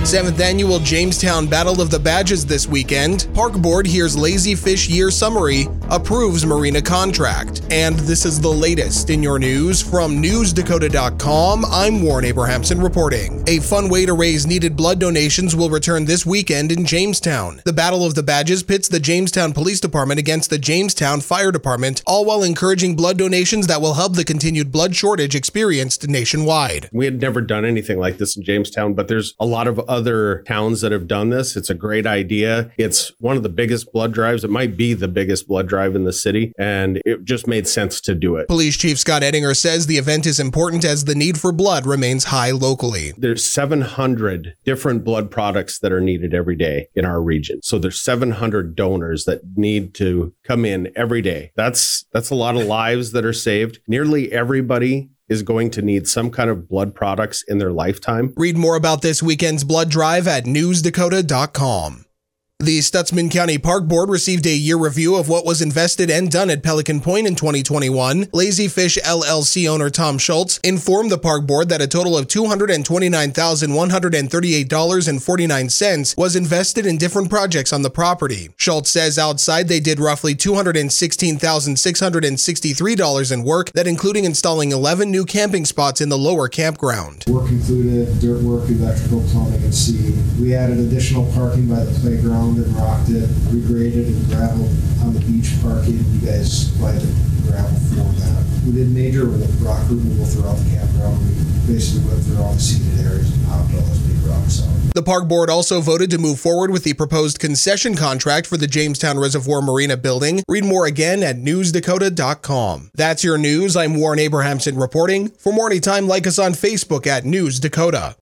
7th Annual Jamestown Battle of the Badges this weekend. Park Board hears Lazy Fish Year Summary, approves Marina contract. And this is the latest in your news from NewsDakota.com. I'm Warren Abrahamson reporting. A fun way to raise needed blood donations will return this weekend in Jamestown. The Battle of the Badges pits the Jamestown Police Department against the Jamestown Fire Department, all while encouraging blood donations that will help the continued blood shortage experienced nationwide. We had never done anything like this in Jamestown, but there's a lot of other towns that have done this. It's a great idea. It's one of the biggest blood drives. It might be the biggest blood drive in the city, and it just made sense to do it. Police Chief Scott Ettinger says the event is important as the need for blood remains high locally. There's 700 different blood products that are needed every day in our region. So there's 700 donors that need to come in every day. That's a lot of lives that are saved. Nearly everybody is going to need some kind of blood products in their lifetime. Read more about this weekend's blood drive at newsdakota.com. The Stutsman County Park Board received a year review of what was invested and done at Pelican Point in 2021. Lazy Fish LLC owner Tom Schultz informed the Park Board that a total of $229,138.49 was invested in different projects on the property. Schultz says outside they did roughly $216,663 in work, that including installing 11 new camping spots in the lower campground. Work included dirt work, electrical, plumbing, and seed. We added additional parking by the playground and rocked it, regraded and gravelled on the beach parking. You guys provided gravel for that. We did major rock removal throughout the campground. We basically went through all the seeded areas and popped all those big rocks out. The Park Board also voted to move forward with the proposed concession contract for the Jamestown Reservoir Marina building. Read more again at newsdakota.com. That's your news. I'm Warren Abrahamson reporting. For more anytime, like us on Facebook at News Dakota.